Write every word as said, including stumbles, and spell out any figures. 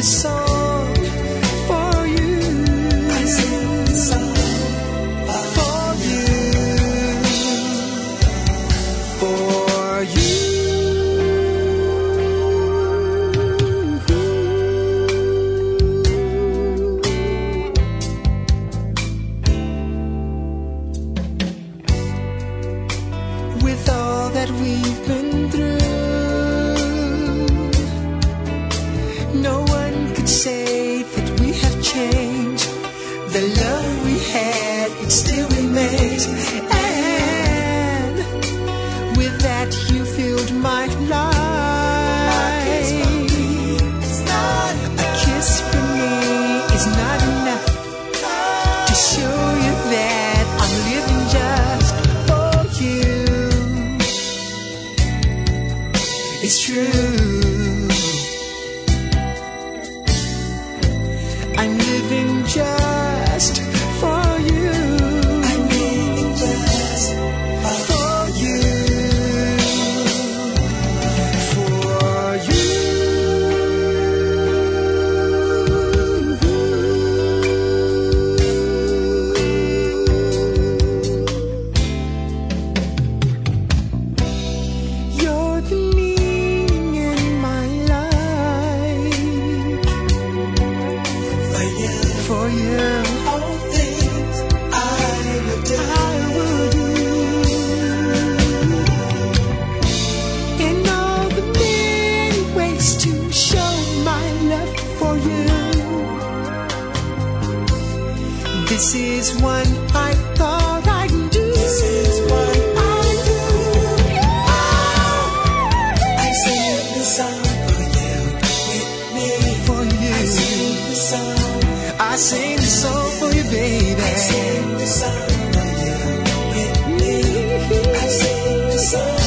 this song for you. I sing this song for you. For you. With all that we've been through, no one could say that we have changed. The love we had, it still remains. And with that you filled my life. A kiss from me is not enough to show you that I'm living just for you. It's true. I'm living just for you. I'm living just for you. For you. You're the meaning in my life. For you, for you, all things I would do, I would do. In all the many ways to show my love for you. This is one I thought I'd do. This is one I do. I sing the song for you, with me, for you. I sing the song. I sing the song for you, baby. I sing the song for you, with me. I sing the song.